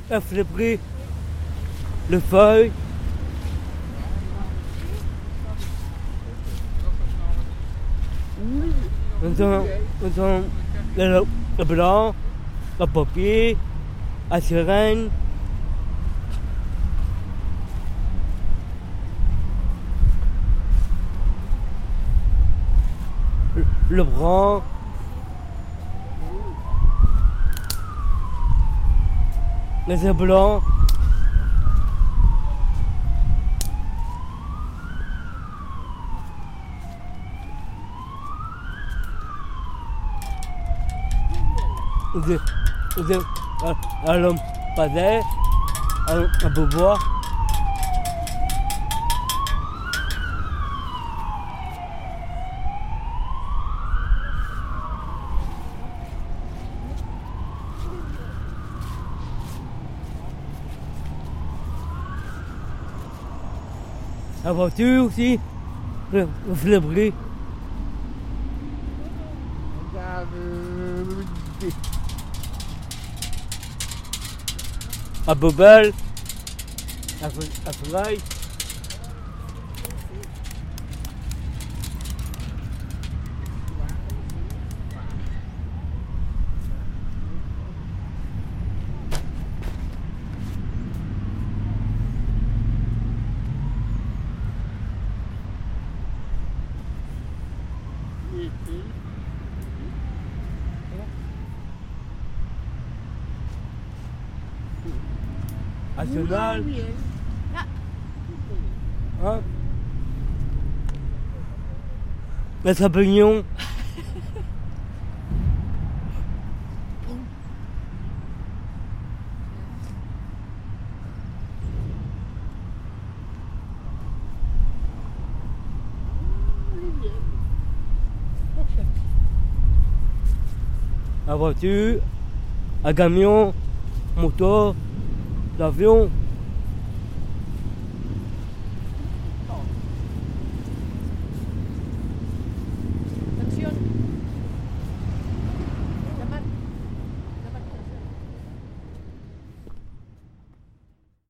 le prix, le feuille. Maintenant, le blanc, le papier, la sirène. Le brun. Les œufs blancs. Un lampadaire, un bois. La voiture aussi, le bris. La bobelle, la feuille. National. Hein? Les champignons. La voiture, un camion, moto, l'avion.